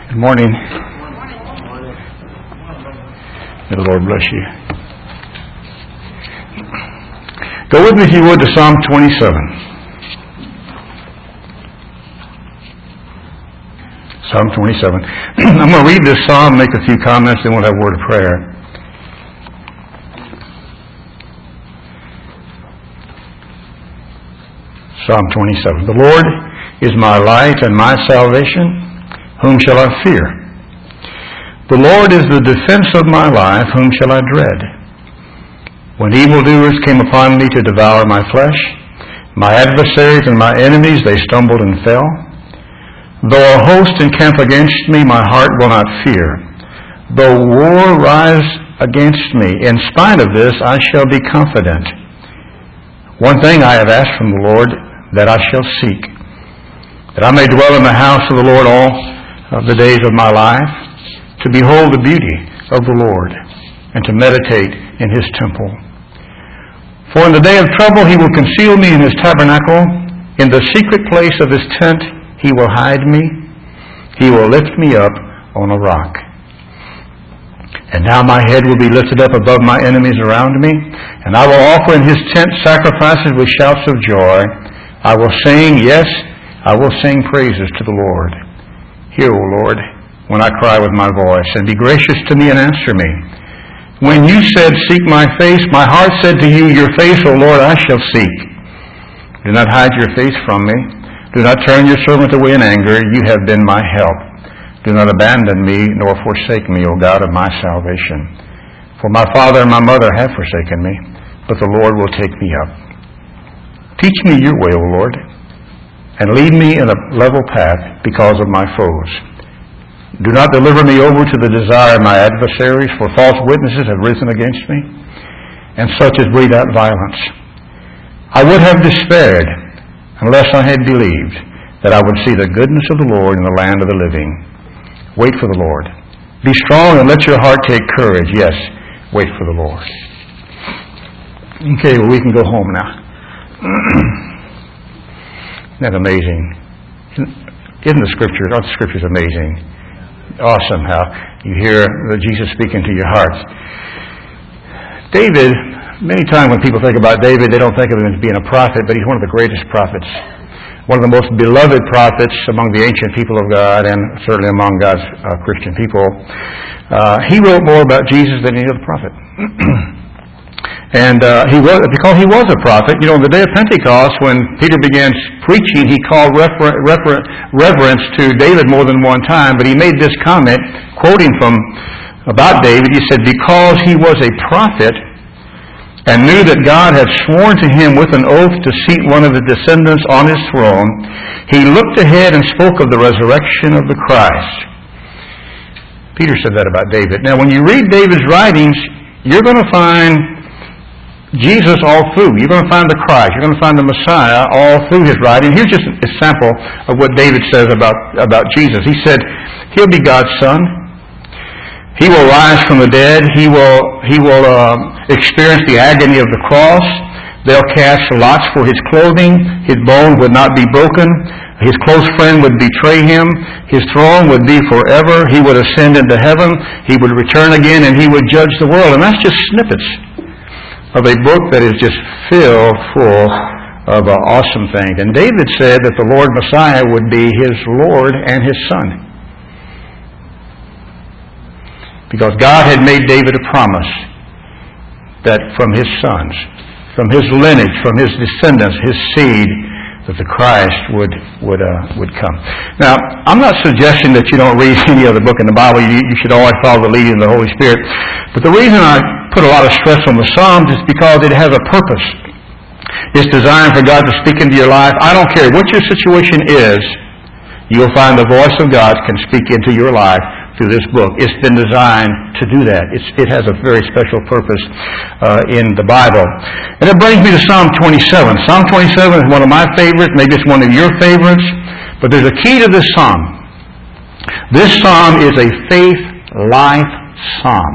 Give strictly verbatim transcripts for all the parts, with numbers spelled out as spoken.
Good morning. May the Lord bless you. Go with me, if you would, to Psalm twenty-seven. Psalm twenty-seven. I'm going to read this psalm, make a few comments, then we'll have a word of prayer. Psalm twenty-seven. The Lord is my light and my salvation. Whom shall I fear? The Lord is the defense of my life. Whom shall I dread? When evildoers came upon me to devour my flesh, my adversaries and my enemies, they stumbled and fell. Though a host encamp against me, my heart will not fear. Though war rise against me, in spite of this I shall be confident. One thing I have asked from the Lord, that I shall seek, that I may dwell in the house of the Lord all of the days of my life, to behold the beauty of the Lord, and to meditate in His temple. For in the day of trouble He will conceal me in His tabernacle. In the secret place of His tent He will hide me. He will lift me up on a rock. And now my head will be lifted up above my enemies around me, and I will offer in His tent sacrifices with shouts of joy. I will sing, yes, I will sing praises to the Lord. Hear, O Lord, when I cry with my voice, and be gracious to me and answer me. When you said, seek my face, my heart said to you, your face, O Lord, I shall seek. Do not hide your face from me. Do not turn your servant away in anger. You have been my help. Do not abandon me, nor forsake me, O God of my salvation. For my father and my mother have forsaken me, but the Lord will take me up. Teach me your way, O Lord, and lead me in a level path because of my foes. Do not deliver me over to the desire of my adversaries, for false witnesses have risen against me, and such as breathe out violence. I would have despaired unless I had believed that I would see the goodness of the Lord in the land of the living. Wait for the Lord. Be strong and let your heart take courage. Yes, wait for the Lord. Okay, well, we can go home now. Isn't that amazing? Isn't the Scripture, aren't the Scriptures amazing? Awesome how you hear Jesus speaking to your hearts. David, many times when people think about David, they don't think of him as being a prophet, but he's one of the greatest prophets. One of the most beloved prophets among the ancient people of God, and certainly among God's uh, Christian people. Uh, he wrote more about Jesus than any other prophet. And uh, he was, because he was a prophet, you know, on the day of Pentecost, when Peter began preaching, he called refer, refer, reverence to David more than one time, but he made this comment, quoting from about David. He said, because he was a prophet and knew that God had sworn to him with an oath to seat one of his descendants on his throne, he looked ahead and spoke of the resurrection of the Christ. Peter said that about David. Now, when you read David's writings, you're going to find Jesus all through. You're going to find the Christ. You're going to find the Messiah all through his writing. Here's just a sample of what David says about, about Jesus. He said, he'll be God's son. He will rise from the dead. He will, he will uh, experience the agony of the cross. They'll cast lots for his clothing. His bones would not be broken. His close friend would betray him. His throne would be forever. He would ascend into heaven. He would return again, and he would judge the world. And that's just snippets of a book that is just filled full of uh, awesome things. And David said that the Lord Messiah would be his Lord and his Son. Because God had made David a promise that from his sons, from his lineage, from his descendants, his seed, that the Christ would would uh, would come. Now, I'm not suggesting that you don't read any other book in the Bible. You, you should always follow the leading of the Holy Spirit. But the reason I put a lot of stress on the Psalms is because it has a purpose. It's designed for God to speak into your life. I don't care what your situation is, you'll find the voice of God can speak into your life through this book. It's been designed to do that. It's, it has a very special purpose uh, in the Bible. And it brings me to Psalm twenty-seven. Psalm twenty-seven is one of my favorites. Maybe it's one of your favorites. But there's a key to this psalm. This psalm is a faith-life psalm.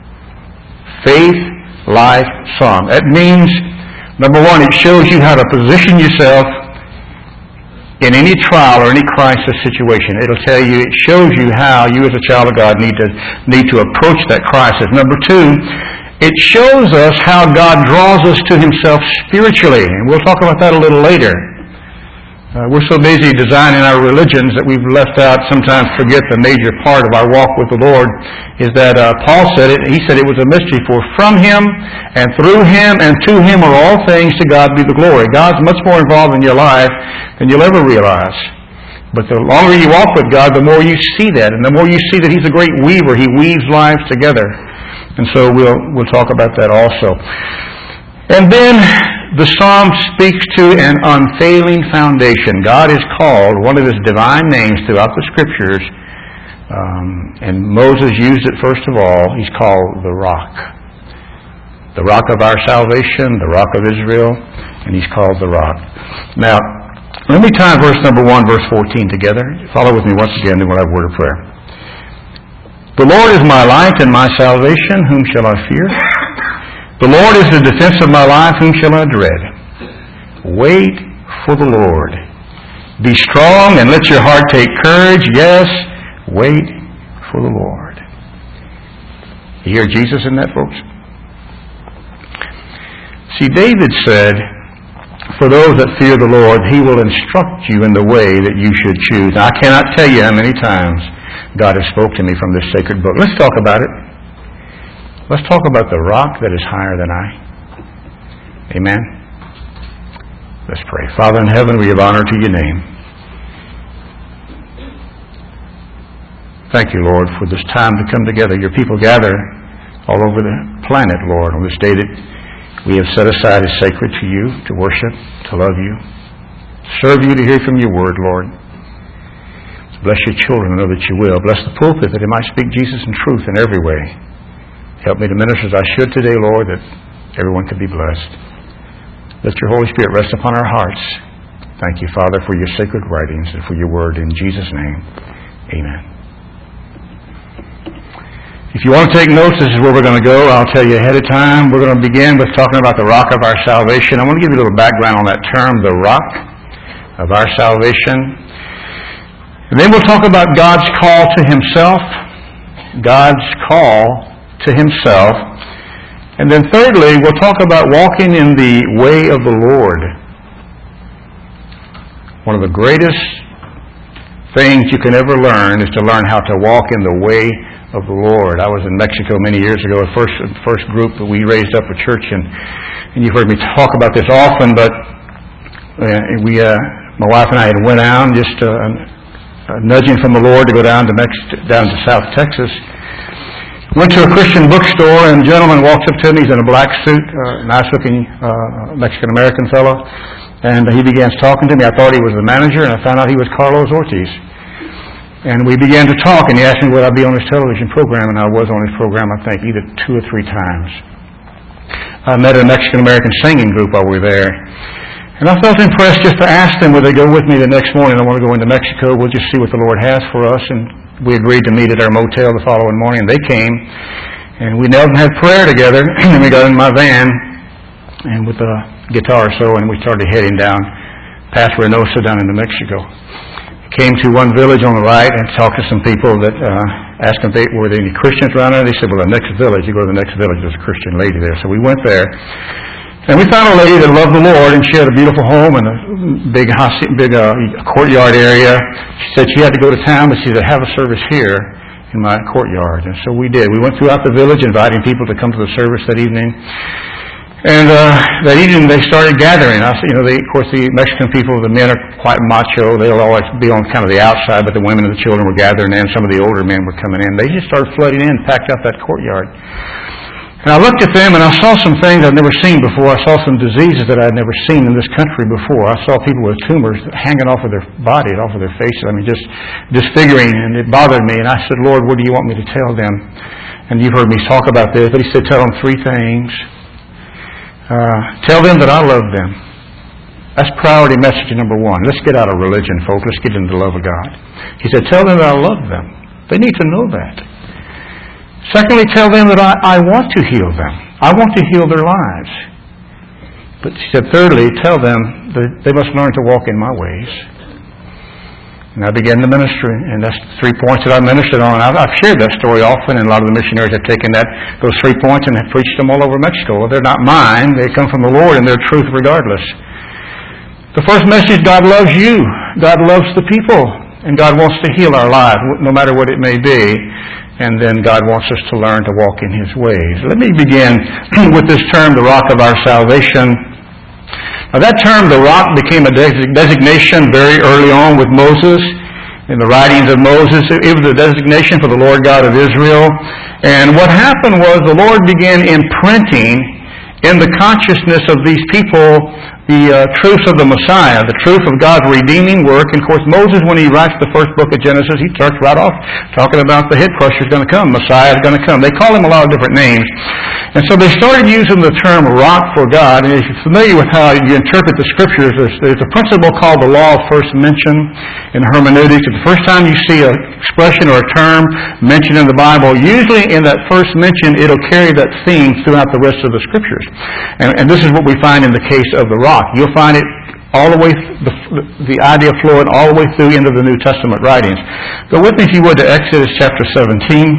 Faith-life psalm. That means, number one, it shows you how to position yourself in any trial or any crisis situation. It'll tell you, it shows you how you as a child of God need to need to approach that crisis. Number two, it shows us how God draws us to Himself spiritually. And we'll talk about that a little later. Uh, we're so busy designing our religions that we've left out, sometimes forget the major part of our walk with the Lord, is that uh, Paul said it, he said it was a mystery, for from Him and through Him and to Him are all things, to God be the glory. God's much more involved in your life than you'll ever realize. But the longer you walk with God, the more you see that, and the more you see that He's a great weaver. He weaves lives together. And so we'll we'll talk about that also. And then the Psalm speaks to an unfailing foundation. God is called one of His divine names throughout the Scriptures, um, and Moses used it first of all. He's called the Rock. The Rock of our salvation, the Rock of Israel, and He's called the Rock. Now, let me tie verse number one, verse fourteen together. Follow with me once again, then we'll have a word of prayer. The Lord is my light and my salvation, whom shall I fear? The Lord is the defense of my life, whom shall I dread? Wait for the Lord. Be strong and let your heart take courage. Yes, wait for the Lord. You hear Jesus in that, folks? See, David said, for those that fear the Lord, He will instruct you in the way that you should choose. Now, I cannot tell you how many times God has spoke to me from this sacred book. Let's talk about it. Let's talk about the rock that is higher than I. Amen? Let's pray. Father in heaven, we give honor to your name. Thank you, Lord, for this time to come together. Your people gather all over the planet, Lord, on this day that we have set aside as sacred to you, to worship, to love you, serve you, to hear from your word, Lord. Bless your children, I know that you will. Bless the pulpit that it might speak Jesus in truth in every way. Help me to minister as I should today, Lord, that everyone can be blessed. Let your Holy Spirit rest upon our hearts. Thank you, Father, for your sacred writings and for your word. In Jesus' name, amen. If you want to take notes, this is where we're going to go. I'll tell you ahead of time. We're going to begin with talking about the rock of our salvation. I want to give you a little background on that term, the rock of our salvation. And then we'll talk about God's call to Himself. God's call to Himself. And then thirdly, we'll talk about walking in the way of the Lord. One of the greatest things you can ever learn is to learn how to walk in the way of the Lord. I was in Mexico many years ago, the first, first group that we raised up a church, and, and you've heard me talk about this often, but uh, we, uh, my wife and I had went down, just uh, uh, nudging from the Lord to go down to Mex- down to South Texas. Went to a Christian bookstore, and a gentleman walks up to me. He's in a black suit, uh, nice-looking uh, Mexican-American fellow, and he begins talking to me. I thought he was the manager, and I found out he was Carlos Ortiz. And we began to talk, and he asked me would I be on his television program, and I was on his program, I think, either two or three times. I met a Mexican-American singing group while we were there, and I felt impressed just to ask them would they go with me the next morning. I want to go into Mexico. We'll just see what the Lord has for us, and we agreed to meet at our motel the following morning. They came, and we knelt and had prayer together. And we got in my van, and with a guitar or so, and we started heading down past Reynosa down into Mexico. Came to one village on the right and talked to some people that uh, asked them if they, were there any Christians around there. They said, well, the next village, you go to the next village, there's a Christian lady there. So we went there. And we found a lady that loved the Lord, and she had a beautiful home and a big big uh, courtyard area. She said she had to go to town, but she said, have a service here in my courtyard. And so we did. We went throughout the village inviting people to come to the service that evening. And uh, that evening they started gathering. I said, you know, they, of course, the Mexican people, the men are quite macho. They'll always be on kind of the outside, but the women and the children were gathering in. Some of the older men were coming in. They just started flooding in, packed out that courtyard. And I looked at them, and I saw some things I'd never seen before. I saw some diseases that I'd never seen in this country before. I saw people with tumors hanging off of their bodies, off of their faces. I mean, just disfiguring, and it bothered me. And I said, Lord, what do you want me to tell them? And you've heard me talk about this, but He said, tell them three things. Uh, tell them that I love them. That's priority message number one. Let's get out of religion, folks. Let's get into the love of God. He said, tell them that I love them. They need to know that. Secondly, tell them that I, I want to heal them. I want to heal their lives. But she said, thirdly, tell them that they must learn to walk in my ways. And I began the ministry, and that's three points that I ministered on. I've, I've shared that story often, and a lot of the missionaries have taken that those three points and have preached them all over Mexico. Well, they're not mine. They come from the Lord, and they're truth regardless. The first message, God loves you. God loves the people, and God wants to heal our lives, no matter what it may be. And then God wants us to learn to walk in His ways. Let me begin with this term, the rock of our salvation. Now, that term, the rock, became a designation very early on with Moses. In the writings of Moses, it was a designation for the Lord God of Israel. And what happened was the Lord began imprinting in the consciousness of these people the uh, truth of the Messiah, the truth of God's redeeming work. And of course, Moses, when he writes the first book of Genesis, he starts right off talking about the head crusher is going to come, Messiah is going to come. They call him a lot of different names. And so they started using the term rock for God. And if you're familiar with how you interpret the Scriptures, there's, there's a principle called the law of first mention in hermeneutics. The first time you see an expression or a term mentioned in the Bible, usually in that first mention, it'll carry that theme throughout the rest of the Scriptures. And, and this is what we find in the case of the rock. You'll find it all the way, the, the idea flowing all the way through into the New Testament writings. Go with me, if you would, to Exodus chapter seventeen.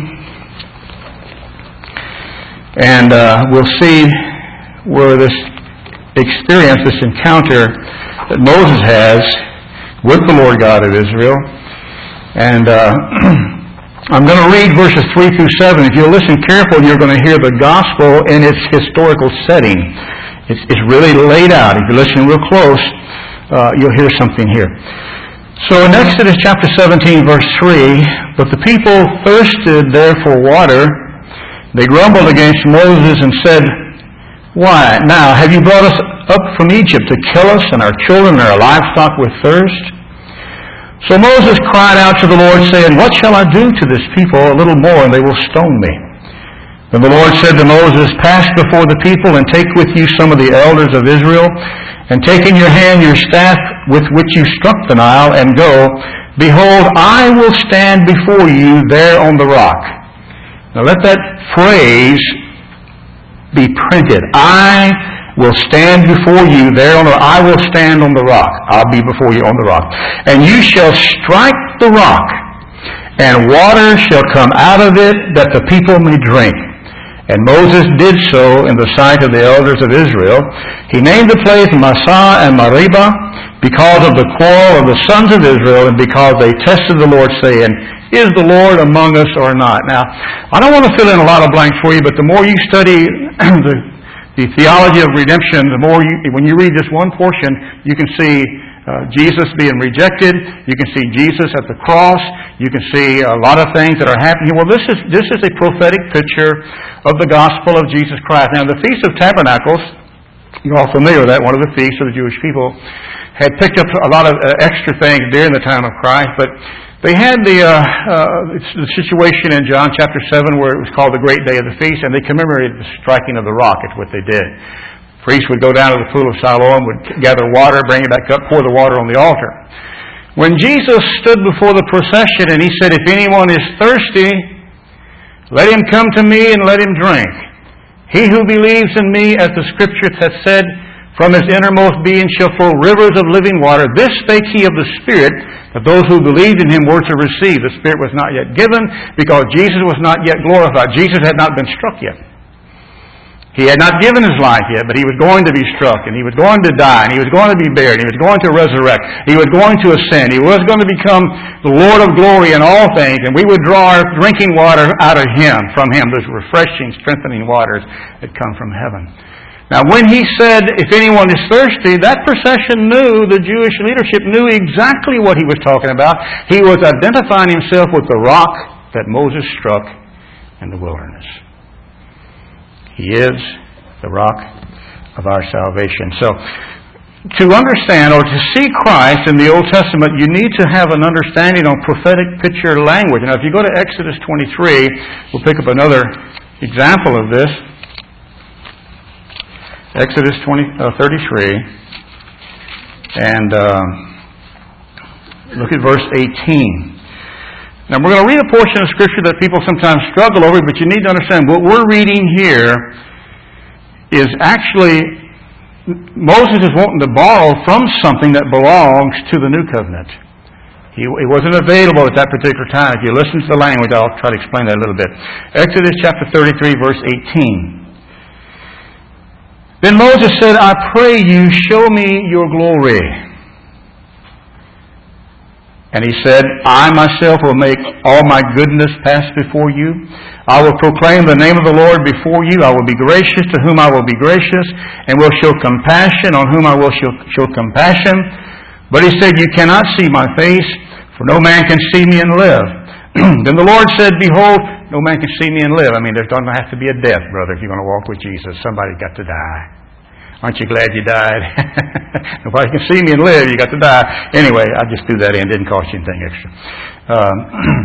And uh, we'll see where this experience, this encounter that Moses has with the Lord God of Israel. And uh, I'm going to read verses three through seven. If you'll listen carefully, you're going to hear the gospel in its historical setting. It's, it's really laid out. If you listen real close, uh, you'll hear something here. So in Exodus chapter seventeen, verse three, but the people thirsted there for water. They grumbled against Moses and said, Why, now, have you brought us up from Egypt to kill us and our children and our livestock with thirst? So Moses cried out to the Lord, saying, What shall I do to this people? A little more, and they will stone me. Then the Lord said to Moses, Pass before the people and take with you some of the elders of Israel, and take in your hand your staff with which you struck the Nile, and go. Behold, I will stand before you there on the rock. Now let that phrase be printed. I will stand before you there on the rock. I will stand on the rock. I'll be before you on the rock. And you shall strike the rock, and water shall come out of it that the people may drink. And Moses did so in the sight of the elders of Israel. He named the place Massah and Meribah because of the quarrel of the sons of Israel and because they tested the Lord, saying, Is the Lord among us or not? Now, I don't want to fill in a lot of blanks for you, but the more you study the, the theology of redemption, the more you, when you read this one portion, you can see Uh, Jesus being rejected. You can see Jesus at the cross. You can see a lot of things that are happening. Well, this is this is a prophetic picture of the gospel of Jesus Christ. Now, the Feast of Tabernacles, you're all familiar with that, one of the feasts of the Jewish people, had picked up a lot of uh, extra things during the time of Christ, but they had the, uh, uh, the situation in John chapter seven where it was called the Great Day of the Feast, and they commemorated the striking of the rock. It's what they did. Priests would go down to the pool of Siloam, would gather water, bring it back up, pour the water on the altar. When Jesus stood before the procession and He said, If anyone is thirsty, let him come to me and let him drink. He who believes in me, as the Scripture hath said, from his innermost being shall flow rivers of living water. This spake He of the Spirit, that those who believed in Him were to receive. The Spirit was not yet given, because Jesus was not yet glorified. Jesus had not been struck yet. He had not given His life yet, but He was going to be struck, and He was going to die, and He was going to be buried, and He was going to resurrect. He was going to ascend. He was going to become the Lord of glory in all things, and we would draw our drinking water out of Him, from Him, those refreshing, strengthening waters that come from heaven. Now, when He said, if anyone is thirsty, that procession knew, the Jewish leadership knew exactly what He was talking about. He was identifying Himself with the rock that Moses struck in the wilderness. He is the rock of our salvation. So, to understand or to see Christ in the Old Testament, you need to have an understanding on prophetic picture language. Now, if you go to Exodus twenty-three, we'll pick up another example of this. Exodus twenty, uh, thirty-three, and uh, look at verse eighteen. Now, we're going to read a portion of Scripture that people sometimes struggle over, but you need to understand what we're reading here is actually, Moses is wanting to borrow from something that belongs to the New Covenant. He, he wasn't available at that particular time. If you listen to the language, I'll try to explain that a little bit. Exodus chapter thirty-three, verse eighteen. Then Moses said, I pray you, show me your glory. And he said, I myself will make all my goodness pass before you. I will proclaim the name of the Lord before you. I will be gracious to whom I will be gracious, and will show compassion on whom I will show, show compassion. But he said, you cannot see my face, for no man can see me and live. Then the Lord said, behold, no man can see me and live. I mean, there's going to have to be a death, brother, if you're going to walk with Jesus. Somebody's got to die. Aren't you glad you died? Nobody can see me and live. You got to die. Anyway, I just threw that in. Didn't cost you anything extra. Um,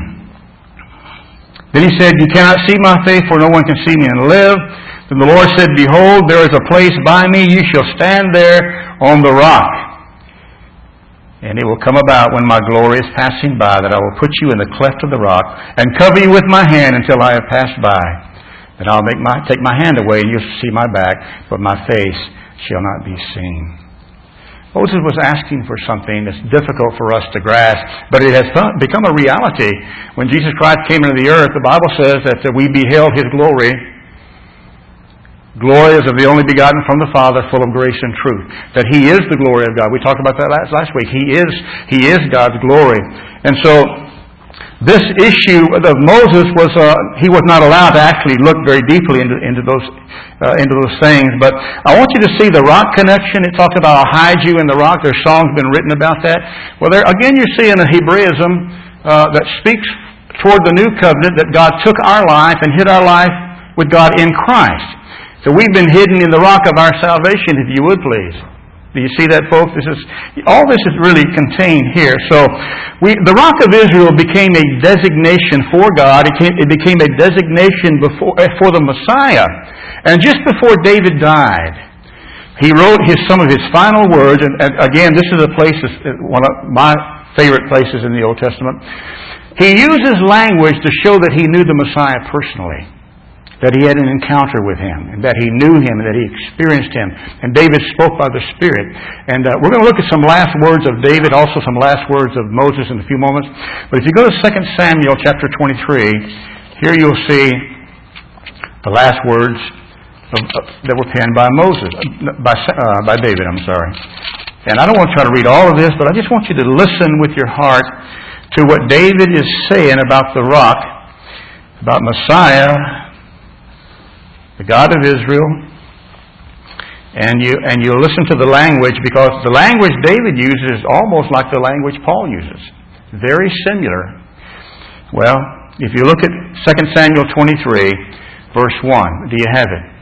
then he said, you cannot see my face, for no one can see me and live. Then the Lord said, behold, there is a place by me. You shall stand there on the rock. And it will come about when my glory is passing by that I will put you in the cleft of the rock and cover you with my hand until I have passed by. Then I'll make my, take my hand away and you'll see my back, but my face shall not be seen. Moses was asking for something that's difficult for us to grasp, but it has become a reality. When Jesus Christ came into the earth, the Bible says that we beheld His glory. Glory is of the only begotten from the Father, full of grace and truth. That He is the glory of God. We talked about that last, last week. He is, He is God's glory. And so, this issue of Moses was, uh, he was not allowed to actually look very deeply into, into those, uh, into those things. But I want you to see the rock connection. It talks about, I'll hide you in the rock. There's songs been written about that. Well, there, again, you're seeing a Hebraism, uh, that speaks toward the new covenant, that God took our life and hid our life with God in Christ. So we've been hidden in the rock of our salvation, if you would please. Do you see that, folks? This is all this is really contained here. So we, the rock of Israel became a designation for God. It, came, it became a designation before, for the Messiah. And just before David died, he wrote his, some of his final words. And, and again, this is a place, one of my favorite places in the Old Testament. He uses language to show that he knew the Messiah personally, that he had an encounter with Him, and that he knew Him, and that he experienced Him. And David spoke by the Spirit. And uh, we're going to look at some last words of David, also some last words of Moses in a few moments. But if you go to Second Samuel chapter twenty-three, here you'll see the last words of, uh, that were penned by Moses, uh, by, uh, by David, I'm sorry. And I don't want to try to read all of this, but I just want you to listen with your heart to what David is saying about the rock, about Messiah, the God of Israel, and you and you listen to the language, because the language David uses is almost like the language Paul uses. Very similar. Well, if you look at Second Samuel twenty-three, verse one, do you have it?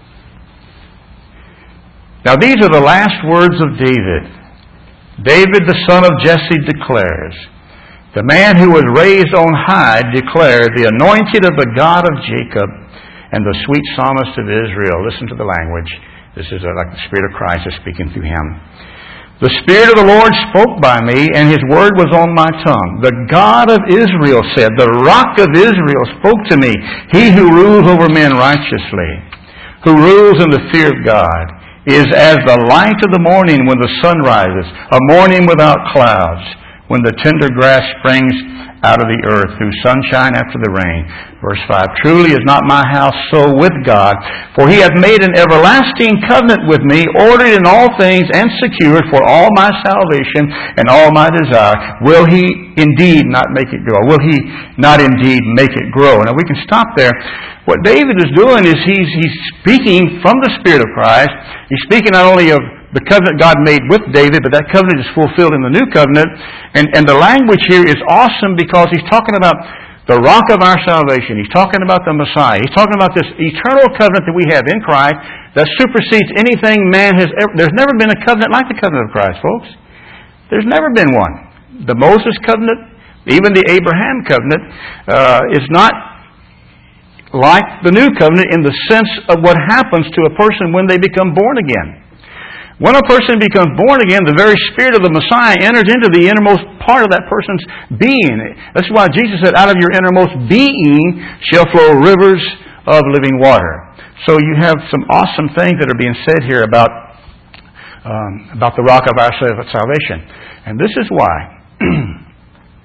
Now these are the last words of David. David, the son of Jesse, declares, the man who was raised on high declared, the anointed of the God of Jacob, and the sweet psalmist of Israel. Listen to the language. This is like the Spirit of Christ is speaking through him. The Spirit of the Lord spoke by me, and His word was on my tongue. The God of Israel said, the Rock of Israel spoke to me. He who rules over men righteously, who rules in the fear of God, is as the light of the morning when the sun rises, a morning without clouds, when the tender grass springs out of the earth, through sunshine after the rain. Verse five, truly is not my house so with God, for He hath made an everlasting covenant with me, ordered in all things and secured for all my salvation and all my desire. Will He indeed not make it grow? Will He not indeed make it grow? Now we can stop there. What David is doing is he's, he's speaking from the Spirit of Christ. He's speaking not only of the covenant God made with David, but that covenant is fulfilled in the new covenant. And, and the language here is awesome, because he's talking about the rock of our salvation. He's talking about the Messiah. He's talking about this eternal covenant that we have in Christ that supersedes anything man has ever... There's never been a covenant like the covenant of Christ, folks. There's never been one. The Moses covenant, even the Abraham covenant, uh, is not like the new covenant in the sense of what happens to a person when they become born again. When a person becomes born again, the very Spirit of the Messiah enters into the innermost part of that person's being. That's why Jesus said, out of your innermost being shall flow rivers of living water. So you have some awesome things that are being said here about, um, about the rock of our salvation. And this is why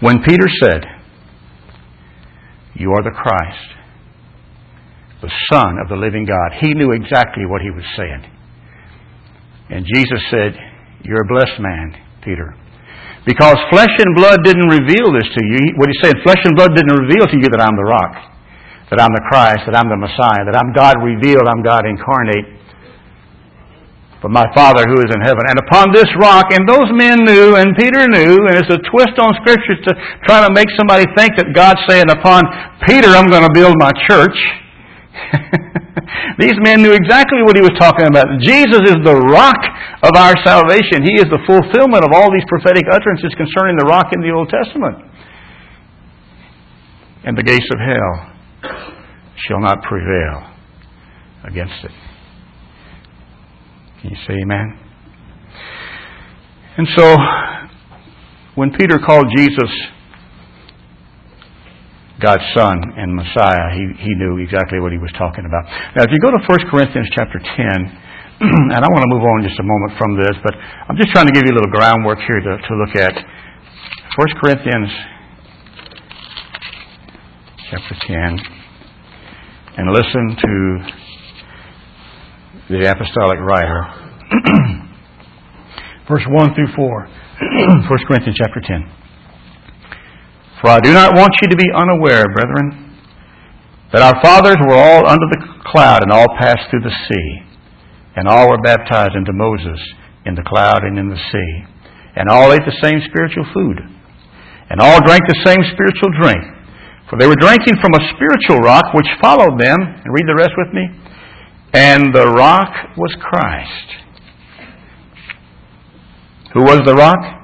When Peter said, "You are the Christ, the Son of the living God," he knew exactly what he was saying. And Jesus said, "You're a blessed man, Peter. Because flesh and blood didn't reveal this to you." What he said, flesh and blood didn't reveal to you that I'm the rock, that I'm the Christ, that I'm the Messiah, that I'm God revealed, I'm God incarnate, but my Father who is in heaven. And upon this rock, and those men knew, and Peter knew, and it's a twist on Scripture to try to make somebody think that God's saying, upon Peter I'm going to build my church. These men knew exactly what he was talking about. Jesus is the rock of our salvation. He is the fulfillment of all these prophetic utterances concerning the rock in the Old Testament. And the gates of hell shall not prevail against it. Can you say amen? And so, when Peter called Jesus God's Son and Messiah, he, he knew exactly what he was talking about. Now, if you go to First Corinthians chapter ten, and I want to move on just a moment from this, but I'm just trying to give you a little groundwork here to, to look at. First Corinthians chapter ten, and listen to the apostolic writer. Verse one through four. First Corinthians chapter ten. "For I do not want you to be unaware, brethren, that our fathers were all under the cloud and all passed through the sea, and all were baptized into Moses in the cloud and in the sea, and all ate the same spiritual food, and all drank the same spiritual drink. For they were drinking from a spiritual rock which followed them," and read the rest with me, "and the rock was Christ." Who was the rock?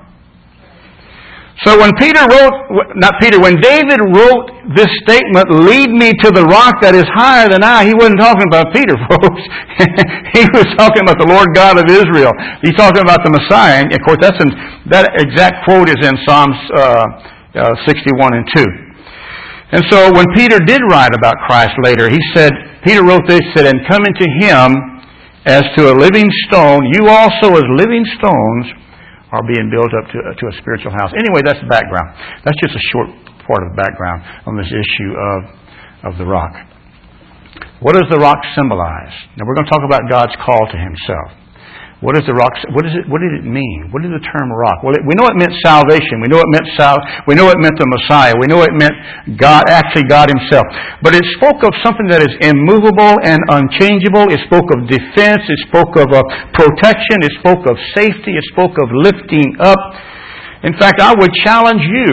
So when Peter wrote, not Peter, when David wrote this statement, "Lead me to the rock that is higher than I," he wasn't talking about Peter, folks. He was talking about the Lord God of Israel. He's talking about the Messiah. And of course, that's in, that exact quote is in Psalms uh, uh, sixty-one and two. And so when Peter did write about Christ later, he said, Peter wrote this, said, "And come into him as to a living stone, you also as living stones are being built up to, to a spiritual house." Anyway, that's the background. That's just a short part of the background on this issue of, of the rock. What does the rock symbolize? Now, we're going to talk about God's call to Himself. What is the rock? What is it? What did it mean? What did the term rock? Well, it, we know it meant salvation. We know it meant sal. We know it meant the Messiah. We know it meant God, actually God Himself. But it spoke of something that is immovable and unchangeable. It spoke of defense. It spoke of uh, protection. It spoke of safety. It spoke of lifting up. In fact, I would challenge you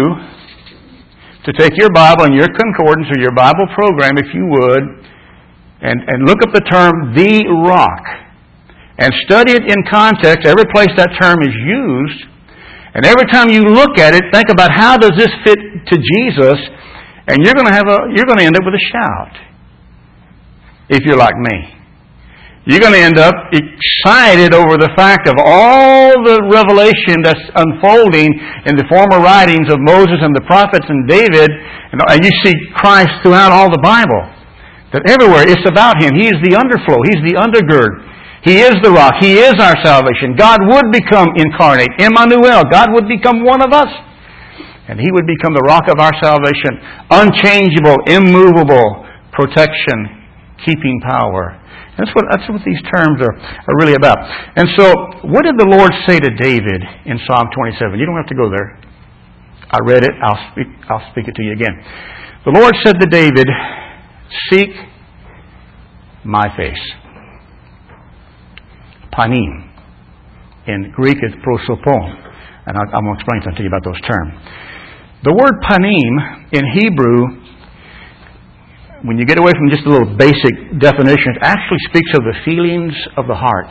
to take your Bible and your concordance or your Bible program, if you would, and, and look up the term "the rock." And study it in context, every place that term is used. And every time you look at it, think about how does this fit to Jesus? And you're going to have a, you're going to end up with a shout. If you're like me. You're going to end up excited over the fact of all the revelation that's unfolding in the former writings of Moses and the prophets and David. And you see Christ throughout all the Bible. That everywhere it's about Him. He is the underflow. He's the undergird. He is the rock. He is our salvation. God would become incarnate. Emmanuel. God would become one of us. And He would become the rock of our salvation. Unchangeable, immovable, protection, keeping power. That's what, that's what these terms are, are really about. And so, what did the Lord say to David in Psalm twenty-seven? You don't have to go there. I read it. I'll speak, I'll speak it to you again. The Lord said to David, "Seek my face." Panim. In Greek, it's prosopon. And I'm going to explain something to you about those terms. The word panim in Hebrew, when you get away from just a little basic definition, it actually speaks of the feelings of the heart.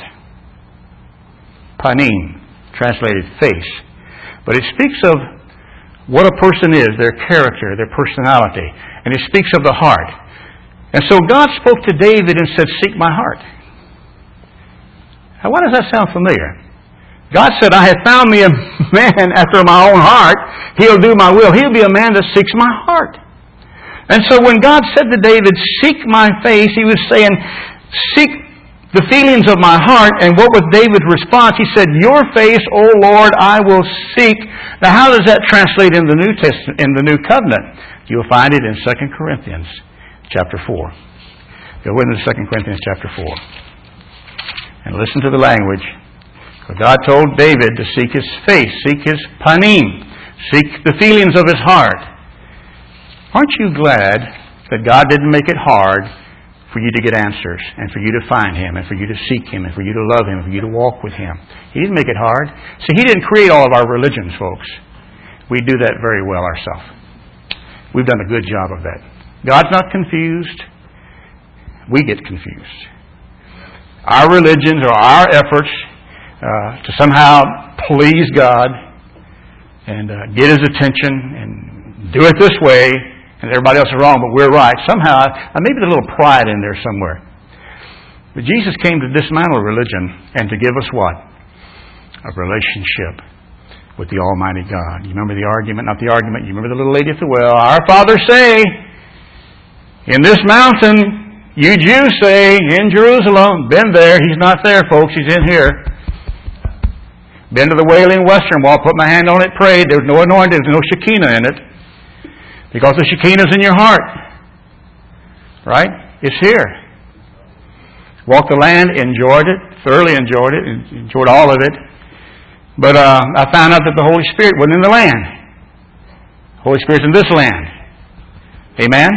Panim, translated face. But it speaks of what a person is, their character, their personality. And it speaks of the heart. And so God spoke to David and said, "Seek my heart." Now, why does that sound familiar? God said, "I have found me a man after my own heart. He'll do my will. He'll be a man that seeks my heart." And so when God said to David, "Seek my face," He was saying, seek the feelings of my heart. And what was David's response? He said, your face, O Lord, I will seek. Now how does that translate in the New Testament, in the New Covenant? You'll find it in Second Corinthians chapter four. Go into Second Corinthians chapter four. And listen to the language. For God told David to seek his face, seek his panim, seek the feelings of his heart. Aren't you glad that God didn't make it hard for you to get answers, and for you to find Him, and for you to seek Him, and for you to love Him, and for you to walk with Him? He didn't make it hard. See, He didn't create all of our religions, folks. We do that very well ourselves. We've done a good job of that. God's not confused. We get confused. Our religions or our efforts uh, to somehow please God and uh, get His attention and do it this way, and everybody else is wrong, but we're right. Somehow, uh, maybe there's a little pride in there somewhere. But Jesus came to dismantle religion and to give us what? A relationship with the Almighty God. You remember the argument? Not the argument. You remember the little lady at the well. Our Father say, in this mountain, you Jews say, in Jerusalem. Been there. He's not there, folks. He's in here. Been to the Wailing Western Wall. Put my hand on it, prayed. There's no anointing. There's no Shekinah in it. Because the Shekinah's in your heart. Right? It's here. Walked the land, enjoyed it, thoroughly enjoyed it, enjoyed all of it. But uh, I found out that the Holy Spirit wasn't in the land. The Holy Spirit's in this land. Amen?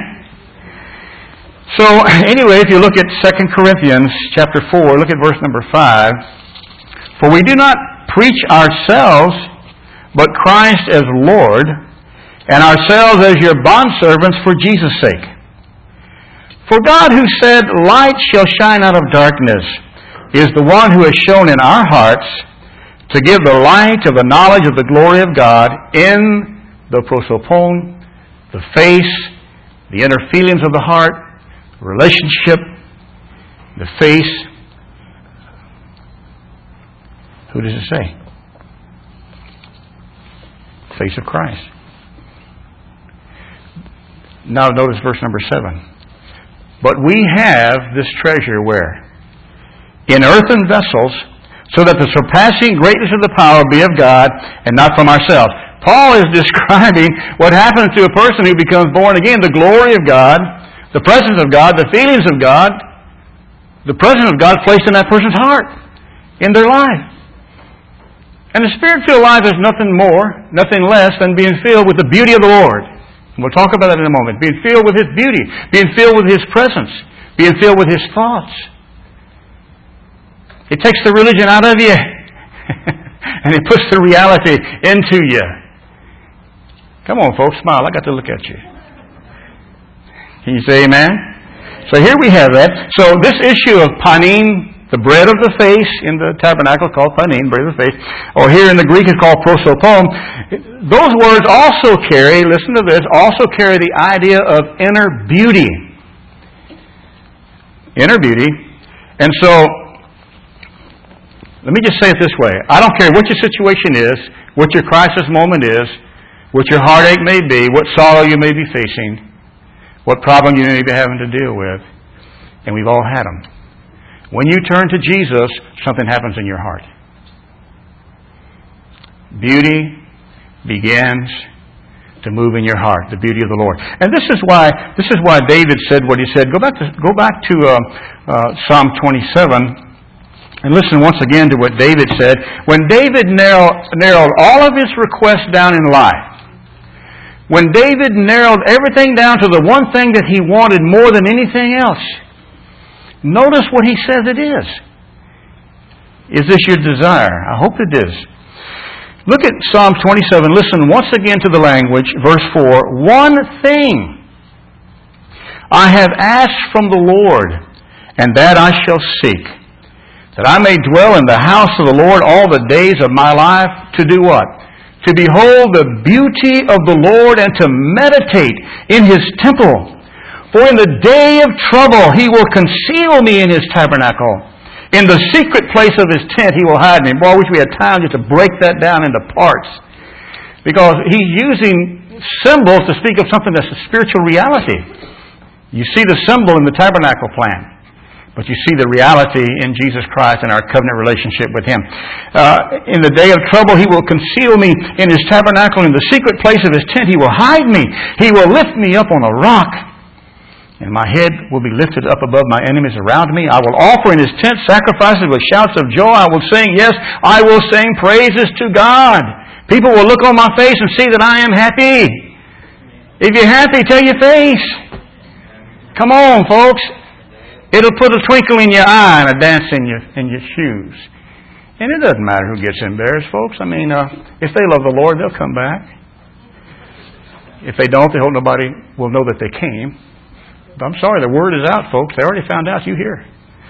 So, anyway, if you look at Second Corinthians chapter four, look at verse number five. For we do not preach ourselves, but Christ as Lord, and ourselves as your bondservants for Jesus' sake. For God, who said, light shall shine out of darkness, is the one who has shown in our hearts to give the light of the knowledge of the glory of God in the prosopon, the face, the inner feelings of the heart, relationship, the face. Who does it say? Face of Christ. Now notice verse number seven. But we have this treasure where? In earthen vessels, so that the surpassing greatness of the power be of God and not from ourselves. Paul is describing what happens to a person who becomes born again. The glory of God, the presence of God, the feelings of God, the presence of God placed in that person's heart, in their life. And the Spirit-filled life is nothing more, nothing less than being filled with the beauty of the Lord. We'll talk about that in a moment. Being filled with His beauty. Being filled with His presence. Being filled with His thoughts. It takes the religion out of you. And it puts the reality into you. Come on, folks. Smile. I got to look at you. Can you say amen? So here we have that. So this issue of panim, the bread of the face in the tabernacle called panim, bread of the face, or here in the Greek it's called prosopon. Those words also carry, listen to this, also carry the idea of inner beauty. Inner beauty. And so, let me just say it this way. I don't care what your situation is, what your crisis moment is, what your heartache may be, what sorrow you may be facing, what problem you may be having to deal with, and we've all had them. When you turn to Jesus, something happens in your heart. Beauty begins to move in your heart, the beauty of the Lord. And this is why this is why David said what he said. Go back to go back to uh, uh, Psalm twenty-seven and listen once again to what David said. When David narrowed, narrowed all of his requests down in life, when David narrowed everything down to the one thing that he wanted more than anything else, notice what he says it is. Is this your desire? I hope it is. Look at Psalm twenty-seven. Listen once again to the language. Verse four. One thing I have asked from the Lord, and that I shall seek, that I may dwell in the house of the Lord all the days of my life, to do what? To behold the beauty of the Lord and to meditate in His temple. For in the day of trouble He will conceal me in His tabernacle. In the secret place of His tent He will hide me. Boy, I wish we had time just to break that down into parts. Because He's using symbols to speak of something that's a spiritual reality. You see the symbol in the tabernacle plan. But you see the reality in Jesus Christ and our covenant relationship with Him. Uh, in the day of trouble, He will conceal me in His tabernacle. In the secret place of His tent, He will hide me. He will lift me up on a rock. And my head will be lifted up above my enemies around me. I will offer in His tent sacrifices with shouts of joy. I will sing, yes, I will sing praises to God. People will look on my face and see that I am happy. If you're happy, tell your face. Come on, folks. It'll put a twinkle in your eye and a dance in your in your shoes. And it doesn't matter who gets embarrassed, folks. I mean, uh, if they love the Lord, they'll come back. If they don't, they hope nobody will know that they came. But I'm sorry, the word is out, folks. They already found out you here.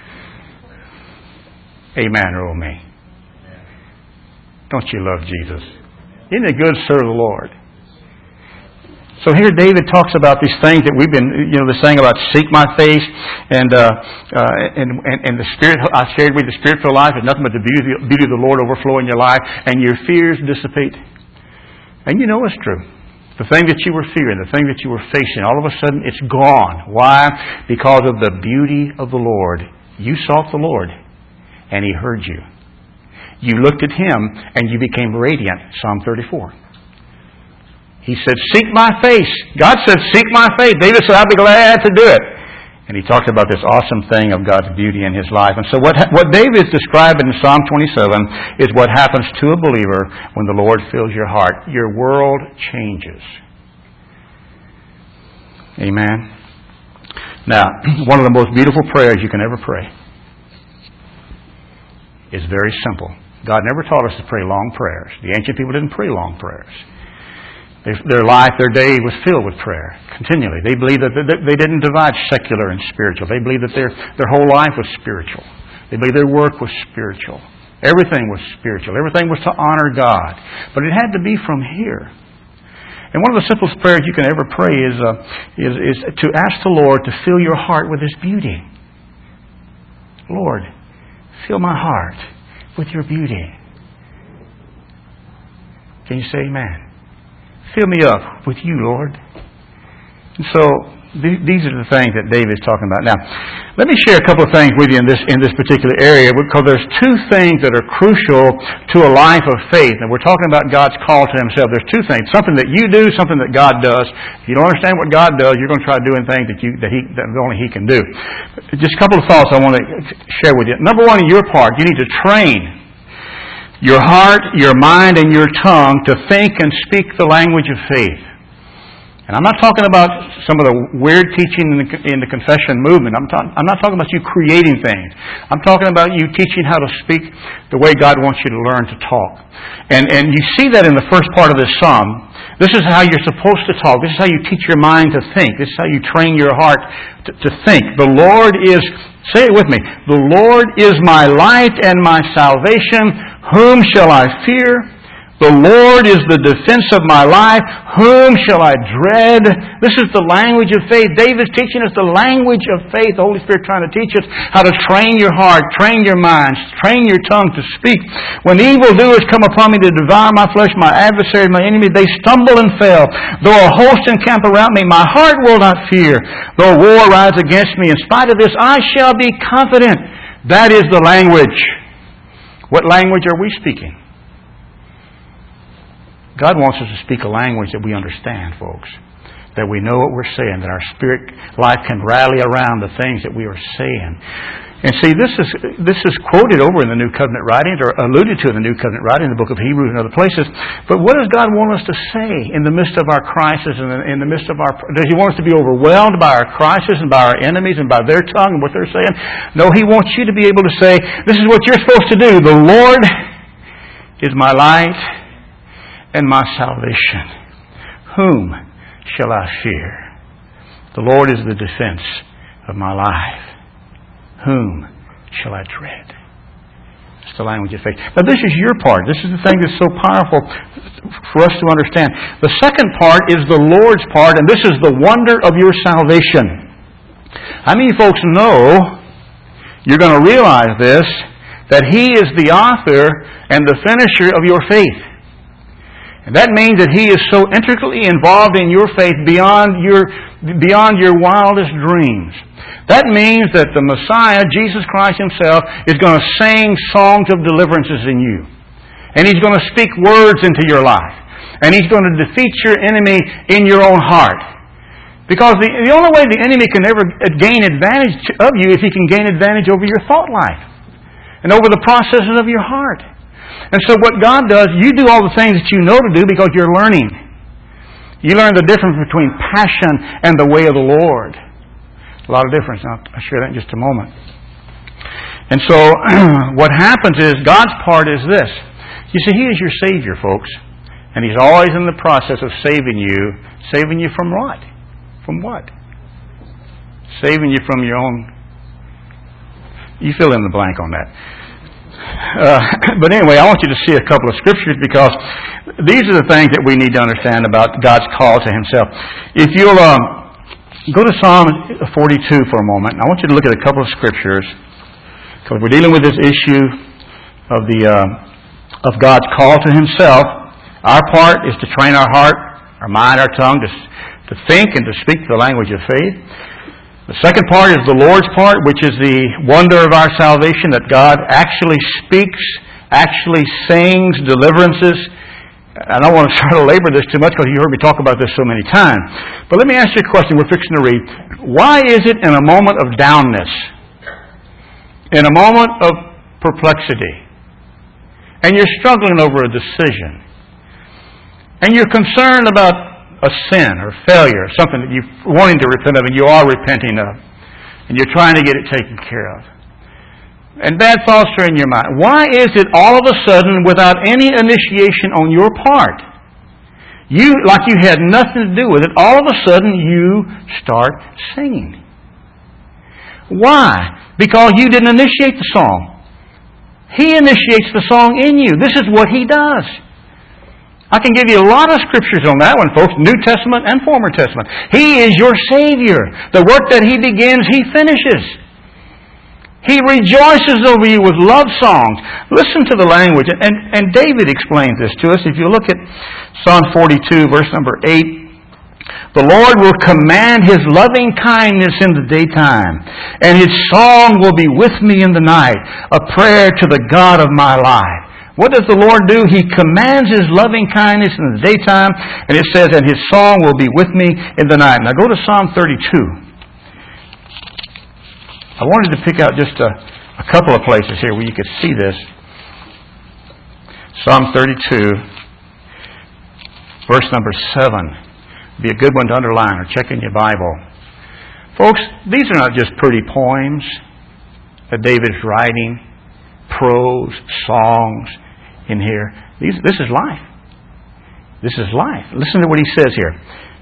Amen, or oh me. Don't you love Jesus? Isn't it good to serve the Lord? So here David talks about these things that we've been, you know, the saying about seek my face, and uh, uh, and, and and the Spirit. I shared with you, the Spirit-filled life is nothing but the beauty, beauty of the Lord overflow in your life, and your fears dissipate. And you know it's true. The thing that you were fearing, the thing that you were facing, all of a sudden it's gone. Why? Because of the beauty of the Lord. You sought the Lord, and He heard you. You looked at Him, and you became radiant. Psalm thirty-four. He said, seek my face. God said, seek my face. David said, I'll be glad to do it. And he talked about this awesome thing of God's beauty in his life. And so what what David is describing in Psalm twenty-seven is what happens to a believer when the Lord fills your heart. Your world changes. Amen. Now, one of the most beautiful prayers you can ever pray is very simple. God never taught us to pray long prayers. The ancient people didn't pray long prayers. Their life, their day was filled with prayer continually. They believed that they didn't divide secular and spiritual. They believed that their, their whole life was spiritual. They believed their work was spiritual. Everything was spiritual. Everything was to honor God. But it had to be from here. And one of the simplest prayers you can ever pray is, uh, is, is to ask the Lord to fill your heart with His beauty. Lord, fill my heart with your beauty. Can you say amen? Fill me up with you, Lord. And so th- these are the things that David is talking about. Now, let me share a couple of things with you in this in this particular area, because there's two things that are crucial to a life of faith. And we're talking about God's call to Himself. There's two things: something that you do, something that God does. If you don't understand what God does, you're going to try doing things that you that He that only He can do. Just a couple of thoughts I want to share with you. Number one, on your part, you need to train your heart, your mind, and your tongue to think and speak the language of faith. And I'm not talking about some of the weird teaching in the, in the confession movement. I'm, talk, I'm not talking about you creating things. I'm talking about you teaching how to speak the way God wants you to learn to talk. And, and you see that in the first part of this psalm. This is how you're supposed to talk. This is how you teach your mind to think. This is how you train your heart to, to think. The Lord is, say it with me, the Lord is my light and my salvation. Whom shall I fear? The Lord is the defense of my life. Whom shall I dread? This is the language of faith. David's teaching us the language of faith. The Holy Spirit trying to teach us how to train your heart, train your mind, train your tongue to speak. When evildoers come upon me to devour my flesh, my adversary, my enemy, they stumble and fail. Though a host encamp around me, my heart will not fear. Though war rise against me, in spite of this, I shall be confident. That is the language. What language are we speaking? God wants us to speak a language that we understand, folks. That we know what we're saying, that our spirit life can rally around the things that we are saying. And see, this is this is quoted over in the New Covenant writings, or alluded to in the New Covenant writing, in the book of Hebrews and other places. But what does God want us to say in the midst of our crisis, and in the midst of our... Does He want us to be overwhelmed by our crisis and by our enemies and by their tongue and what they're saying? No, He wants you to be able to say, this is what you're supposed to do. The Lord is my light and my salvation. Whom shall I fear? The Lord is the defense of my life. Whom shall I dread? It's the language of faith. Now this is your part. This is the thing that's so powerful for us to understand. The second part is the Lord's part, and this is the wonder of your salvation. How many folks know, you're going to realize this, that He is the author and the finisher of your faith. And that means that He is so intricately involved in your faith beyond your, beyond your wildest dreams. That means that the Messiah, Jesus Christ Himself, is going to sing songs of deliverances in you. And He's going to speak words into your life. And He's going to defeat your enemy in your own heart. Because the, the only way the enemy can ever gain advantage of you is he can gain advantage over your thought life. And over the processes of your heart. And so what God does, you do all the things that you know to do because you're learning. You learn the difference between passion and the way of the Lord. A lot of difference. I'll share that in just a moment. And so what happens is, God's part is this. You see, He is your Savior, folks. And He's always in the process of saving you. Saving you from what? From what? Saving you from your own... You fill in the blank on that. Uh, but anyway, I want you to see a couple of scriptures because these are the things that we need to understand about God's call to Himself. If you'll um, go to Psalm forty-two for a moment, I want you to look at a couple of scriptures because we're dealing with this issue of the uh, of God's call to Himself. Our part is to train our heart, our mind, our tongue to to think and to speak the language of faith. The second part is the Lord's part, which is the wonder of our salvation, that God actually speaks, actually sings deliverances. I don't want to try to labor this too much because you heard me talk about this so many times. But let me ask you a question we're fixing to read. Why is it in a moment of downness, in a moment of perplexity, and you're struggling over a decision, and you're concerned about a sin or failure, something that you're wanting to repent of and you are repenting of, and you're trying to get it taken care of, and bad thoughts are in your mind, why is it all of a sudden, without any initiation on your part, you, like you had nothing to do with it, all of a sudden you start singing? Why? Because you didn't initiate the song. He initiates the song in you. This is what He does. I can give you a lot of scriptures on that one, folks, New Testament and Former Testament. He is your Savior. The work that He begins, He finishes. He rejoices over you with love songs. Listen to the language. And, and David explains this to us. If you look at Psalm forty-two, verse number eight, the Lord will command His loving kindness in the daytime, and His song will be with me in the night, a prayer to the God of my life. What does the Lord do? He commands His loving kindness in the daytime, and it says, and His song will be with me in the night. Now go to Psalm thirty-two. I wanted to pick out just a, a couple of places here where you could see this. Psalm thirty-two, verse number seven. Be a good one to underline or check in your Bible. Folks, these are not just pretty poems that David is writing, prose, songs in here. These, this is life. This is life. Listen to what he says here.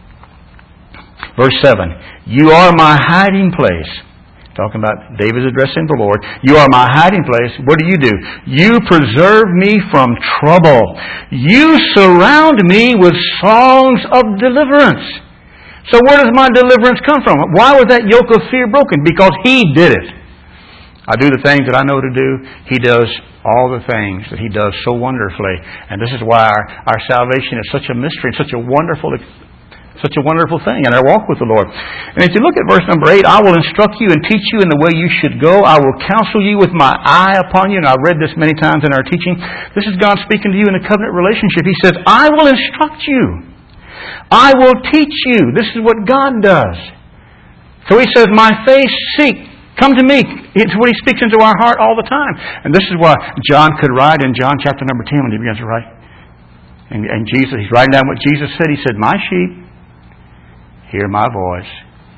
Verse seven. You are my hiding place. Talking about David's addressing the Lord. You are my hiding place. What do you do? You preserve me from trouble. You surround me with songs of deliverance. So where does my deliverance come from? Why was that yoke of fear broken? Because He did it. I do the things that I know to do. He does all the things that He does so wonderfully. And this is why our, our salvation is such a mystery, such a wonderful such a wonderful thing in our walk with the Lord. And if you look at verse number eight, I will instruct you and teach you in the way you should go. I will counsel you with my eye upon you. And I've read this many times in our teaching. This is God speaking to you in a covenant relationship. He says, I will instruct you. I will teach you. This is what God does. So He says, my face seek. Come to me. It's what He speaks into our heart all the time. And this is why John could write in John chapter number ten when he begins to write. And, and Jesus, he's writing down what Jesus said. He said, my sheep hear my voice,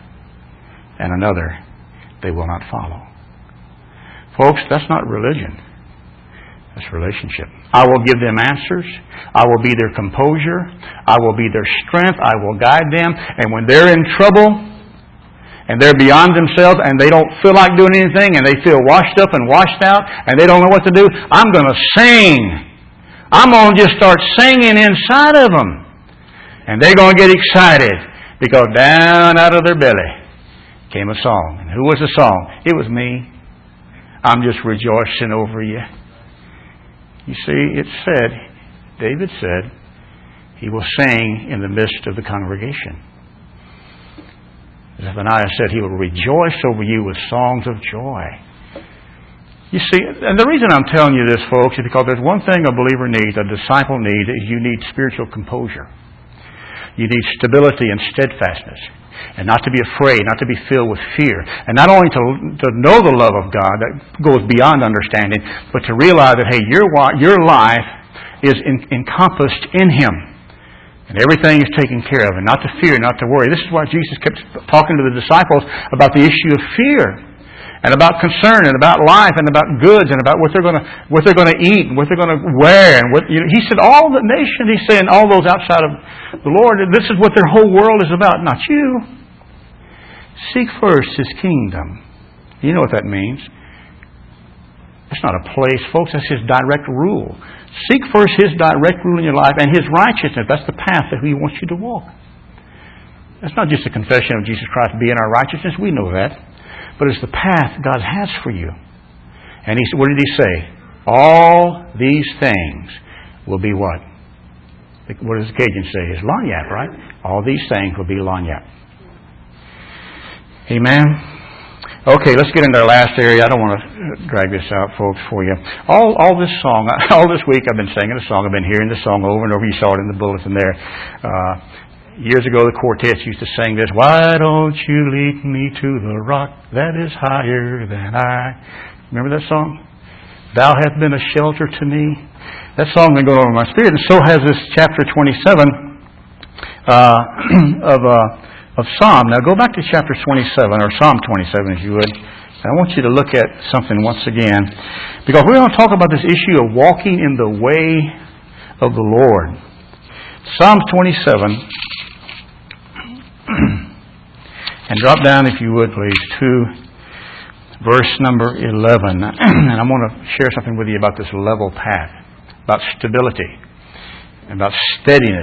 and another they will not follow. Folks, that's not religion. That's relationship. I will give them answers. I will be their composure. I will be their strength. I will guide them. And when they're in trouble, and they're beyond themselves, and they don't feel like doing anything, and they feel washed up and washed out, and they don't know what to do, I'm going to sing. I'm going to just start singing inside of them. And they're going to get excited, because down out of their belly came a song. And who was the song? It was me. I'm just rejoicing over you. You see, it said, David said, He will sing in the midst of the congregation. Zephaniah said He will rejoice over you with songs of joy. You see, and the reason I'm telling you this, folks, is because there's one thing a believer needs, a disciple needs, is you need spiritual composure. You need stability and steadfastness. And not to be afraid, not to be filled with fear. And not only to, to know the love of God that goes beyond understanding, but to realize that, hey, your, your life is in, encompassed in Him. And everything is taken care of. And not to fear, not to worry. This is why Jesus kept talking to the disciples about the issue of fear. And about concern, and about life, and about goods, and about what they're going to what they're going to eat, and what they're going to wear, and what you know, He said, all the nation. He's saying, all those outside of the Lord. This is what their whole world is about, not you. Seek first His kingdom. You know what that means. It's not a place, folks. That's His direct rule. Seek first His direct rule in your life and His righteousness. That's the path that He wants you to walk. That's not just a confession of Jesus Christ being our righteousness. We know that. But it's the path God has for you. And He said, what did He say? All these things will be what? What does the Cajun say? It's lagniappe, right? All these things will be lagniappe. Amen? Okay, let's get into our last area. I don't want to drag this out, folks, for you. All all this song, all this week I've been singing a song. I've been hearing the song over and over. You saw it in the bulletin there. Uh, Years ago, the quartets used to sing this, why don't you lead me to the rock that is higher than I? Remember that song? Thou hast been a shelter to me. That song been going over my spirit, and so has this chapter twenty-seven uh, of uh, of Psalm. Now go back to chapter twenty-seven, or Psalm twenty-seven, if you would. I want you to look at something once again, because we're going to talk about this issue of walking in the way of the Lord. Psalm twenty-seven. And drop down, if you would, please, to verse number eleven. And I want to share something with you about this level path, about stability, about steadiness.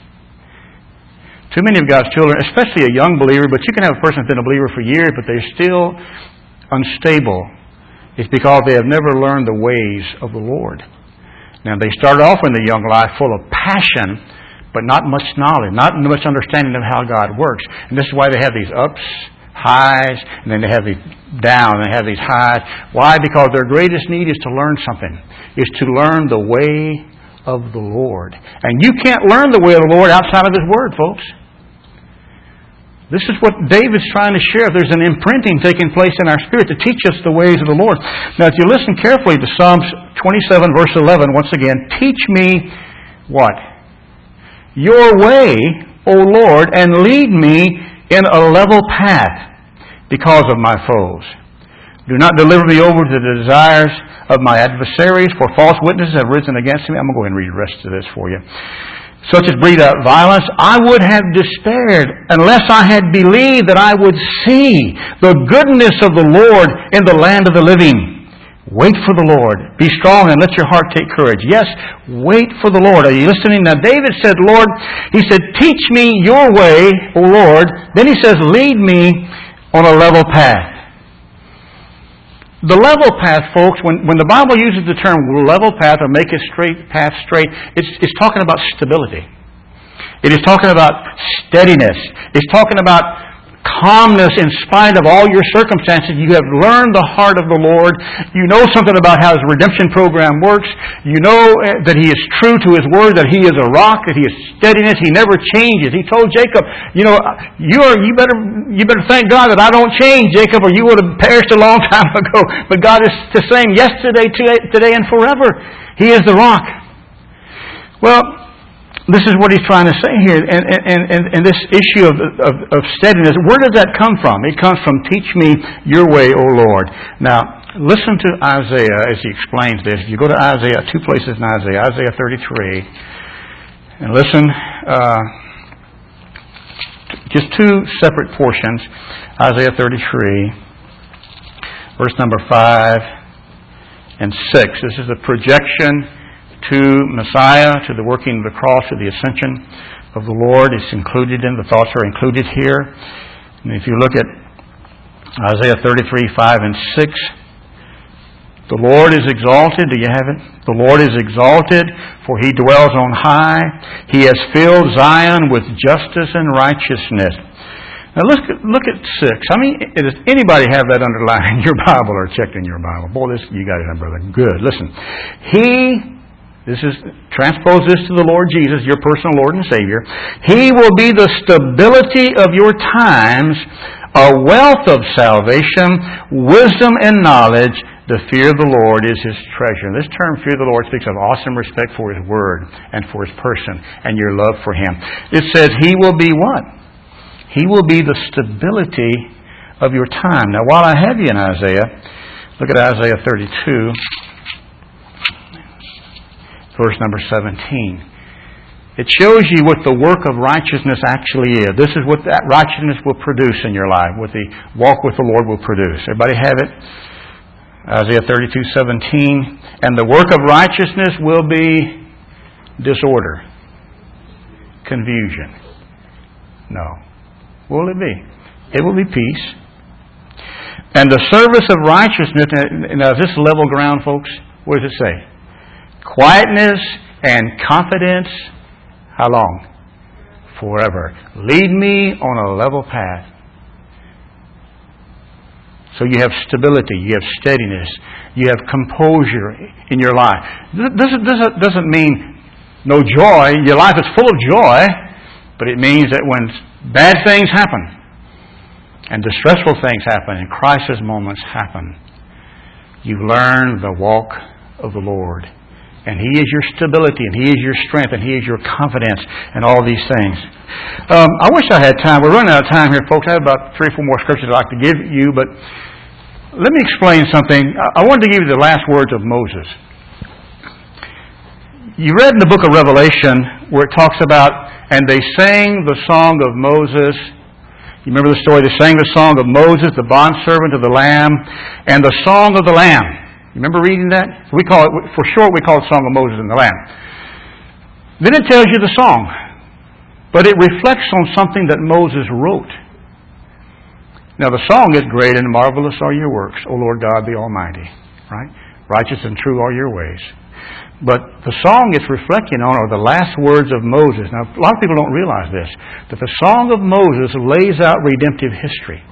Too many of God's children, especially a young believer, but you can have a person who's been a believer for years, but they're still unstable. It's because they have never learned the ways of the Lord. Now, they started off in their young life full of passion, but not much knowledge, not much understanding of how God works. And this is why they have these ups, highs, and then they have these down, and they have these highs. Why? Because their greatest need is to learn something, is to learn the way of the Lord. And you can't learn the way of the Lord outside of His Word, folks. This is what David's trying to share. There's an imprinting taking place in our spirit to teach us the ways of the Lord. Now, if you listen carefully to Psalms twenty-seven, verse eleven, once again, teach me what? Your way, O Lord, and lead me in a level path because of my foes. Do not deliver me over to the desires of my adversaries, for false witnesses have risen against me. I'm going to go ahead and read the rest of this for you. Such as breathe out violence, I would have despaired unless I had believed that I would see the goodness of the Lord in the land of the living. Wait for the Lord. Be strong and let your heart take courage. Yes, wait for the Lord. Are you listening? Now David said, Lord, he said, teach me your way, O Lord. Then he says, lead me on a level path. The level path, folks, when, when the Bible uses the term level path or make a straight path straight, it's, it's talking about stability. It is talking about steadiness. It's talking about calmness in spite of all your circumstances. You have learned the heart of the Lord. You know something about how His redemption program works. You know that He is true to His word, that He is a rock, that He is steadiness. He never changes. He told Jacob, you know, you are you better you better thank God that I don't change, Jacob, or you would have perished a long time ago. But God is the same yesterday, today, and forever. He is the rock. Well, this is what he's trying to say here. And, and, and, and this issue of, of, of steadiness, where does that come from? It comes from, teach me your way, O Lord. Now, listen to Isaiah as he explains this. If you go to Isaiah, two places in Isaiah, Isaiah thirty-three, and listen, uh, just two separate portions. Isaiah thirty-three, verse number five and six. This is a projection to Messiah, to the working of the cross, to the ascension of the Lord. It's included in, the thoughts are included here. And if you look at Isaiah thirty-three, five and six, The Lord is exalted. Do you have it? The Lord is exalted, for He dwells on high. He has filled Zion with justice and righteousness. Now look at, look at six. I mean, does anybody have that underlined in your Bible or checked in your Bible? Boy, this you got it, brother. Good. Listen. He, this is, transpose this to the Lord Jesus, your personal Lord and Savior. He will be the stability of your times, a wealth of salvation, wisdom and knowledge. The fear of the Lord is His treasure. And this term, fear of the Lord, speaks of awesome respect for His Word and for His person and your love for Him. It says He will be what? He will be the stability of your time. Now, while I have you in Isaiah, look at Isaiah thirty-two, verse number seventeen. It shows you what the work of righteousness actually is. This is what that righteousness will produce in your life, what the walk with the Lord will produce. Everybody have it? Isaiah thirty-two seventeen. And the work of righteousness will be disorder, confusion. No. What will it be? It will be peace. And the service of righteousness, now is this level ground, folks? What does it say? Quietness and confidence. How long? Forever. Lead me on a level path. So you have stability, you have steadiness, you have composure in your life. This doesn't mean no joy. Your life is full of joy, but it means that when bad things happen, and distressful things happen, and crisis moments happen, you learn the walk of the Lord. And He is your stability, and He is your strength, and He is your confidence, and all these things. Um, I wish I had time. We're running out of time here, folks. I have about three or four more scriptures I'd like to give you, but let me explain something. I wanted to give you the last words of Moses. You read in the book of Revelation where it talks about, and they sang the song of Moses. You remember the story? They sang the song of Moses, the bondservant of the Lamb, and the song of the Lamb. You remember reading that? We call it, for short, we call it Song of Moses and the Lamb. Then it tells you the song. But it reflects on something that Moses wrote. Now the song is, great and marvelous are your works, O Lord God the Almighty. Right? Righteous and true are your ways. But the song it's reflecting on are the last words of Moses. Now a lot of people don't realize this. That the Song of Moses lays out redemptive history.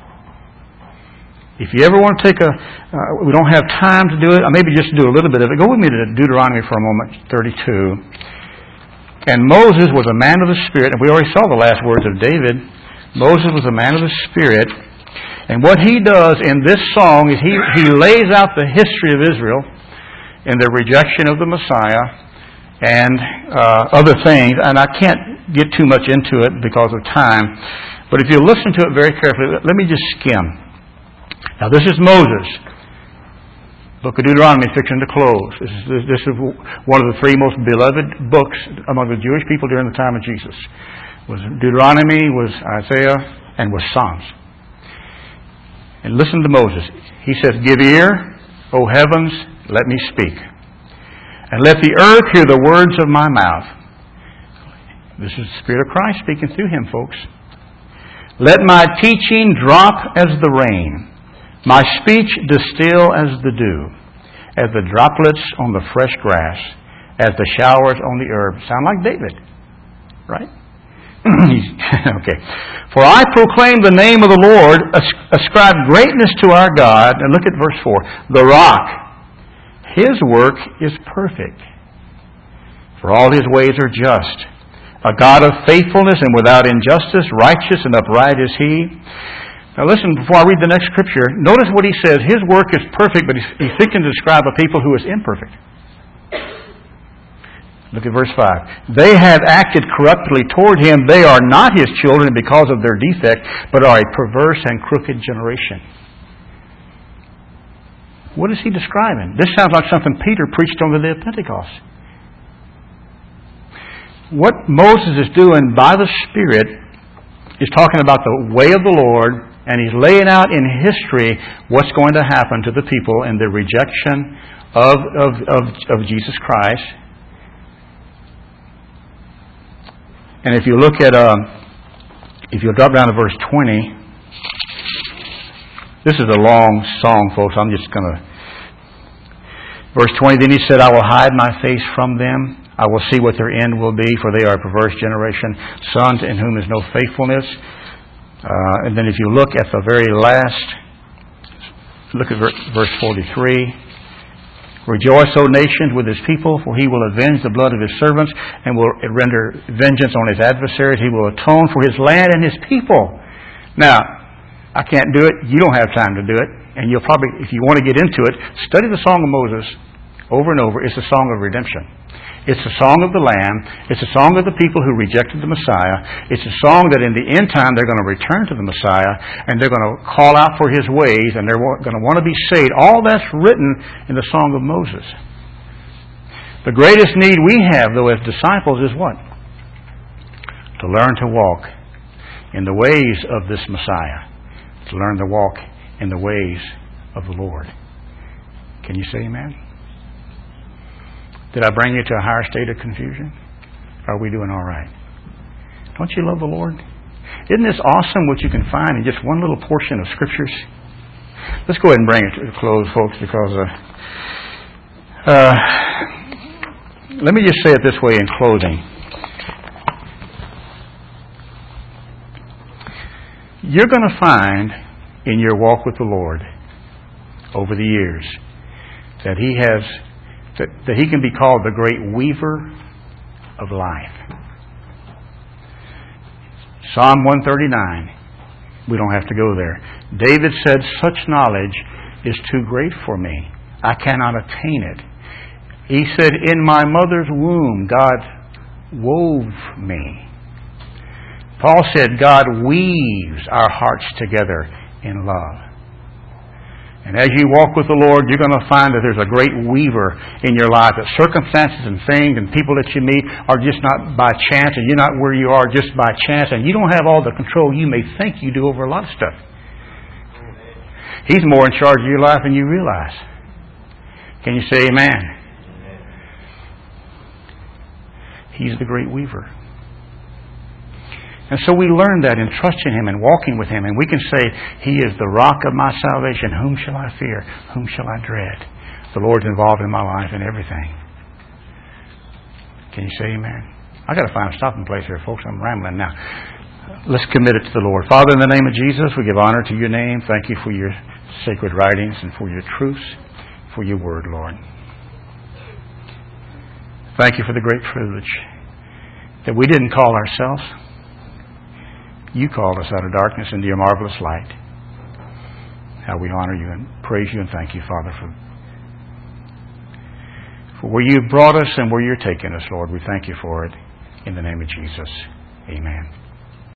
If you ever want to take a, uh, we don't have time to do it, or maybe just do a little bit of it. Go with me to Deuteronomy for a moment, thirty-two. And Moses was a man of the Spirit, and we already saw the last words of David. Moses was a man of the Spirit, and what he does in this song is he, he lays out the history of Israel and their rejection of the Messiah and uh, other things, and I can't get too much into it because of time. But if you listen to it very carefully, let me just skim. Now this is Moses. Book of Deuteronomy fixing to close. This is, this is one of the three most beloved books among the Jewish people during the time of Jesus. Was Deuteronomy, was Isaiah, and was Psalms. And listen to Moses. He says, give ear, O heavens, let me speak. And let the earth hear the words of my mouth. This is the Spirit of Christ speaking through him, folks. Let my teaching drop as the rain, my speech distill as the dew, as the droplets on the fresh grass, as the showers on the herb. Sound like David, right? Okay. For I proclaim the name of the Lord, ascribe greatness to our God. And look at verse four. The rock, His work is perfect, for all His ways are just. A God of faithfulness and without injustice, righteous and upright is He. Now listen, before I read the next scripture, notice what he says. His work is perfect, but he's, he's seeking to describe a people who is imperfect. Look at verse five. They have acted corruptly toward Him. They are not His children because of their defect, but are a perverse and crooked generation. What is he describing? This sounds like something Peter preached on the day of Pentecost. What Moses is doing by the Spirit is talking about the way of the Lord, and he's laying out in history what's going to happen to the people in the rejection of, of, of, of Jesus Christ. And if you look at, uh, if you drop down to verse twenty, this is a long song, folks. I'm just going to. Verse twenty, then he said, I will hide my face from them. I will see what their end will be, for they are a perverse generation, sons in whom is no faithfulness. Uh, and then if you look at the very last, look at verse forty-three. Rejoice, O nations, with his people, for he will avenge the blood of his servants and will render vengeance on his adversaries. He will atone for his land and his people. Now, I can't do it. You don't have time to do it. And you'll probably, if you want to get into it, study the Song of Moses over and over. It's a song of redemption. It's a song of the Lamb. It's a song of the people who rejected the Messiah. It's a song that in the end time they're going to return to the Messiah and they're going to call out for his ways and they're going to want to be saved. All that's written in the Song of Moses. The greatest need we have, though, as disciples is what? To learn to walk in the ways of this Messiah. To learn to walk in the ways of the Lord. Can you say amen? Did I bring you to a higher state of confusion? Are we doing all right? Don't you love the Lord? Isn't this awesome what you can find in just one little portion of Scriptures? Let's go ahead and bring it to a close, folks, because uh, uh, let me just say it this way in closing. You're going to find in your walk with the Lord over the years that He has That, that he can be called the great weaver of life. Psalm one thirty-nine. We don't have to go there. David said, such knowledge is too great for me. I cannot attain it. He said, in my mother's womb, God wove me. Paul said, God weaves our hearts together in love. And as you walk with the Lord, you're going to find that there's a great weaver in your life. That circumstances and things and people that you meet are just not by chance, and you're not where you are just by chance, and you don't have all the control you may think you do over a lot of stuff. He's more in charge of your life than you realize. Can you say amen? He's the great weaver. And so we learn that in trusting Him and walking with Him. And we can say, He is the rock of my salvation. Whom shall I fear? Whom shall I dread? The Lord's involved in my life and everything. Can you say amen? I've got to find a stopping place here, folks. I'm rambling now. Let's commit it to the Lord. Father, in the name of Jesus, we give honor to your name. Thank you for your sacred writings and for your truths, for your word, Lord. Thank you for the great privilege that we didn't call ourselves. You called us out of darkness into your marvelous light. How we honor you and praise you and thank you, Father, for, for where you've brought us and where you're taking us, Lord. We thank you for it. In the name of Jesus, amen.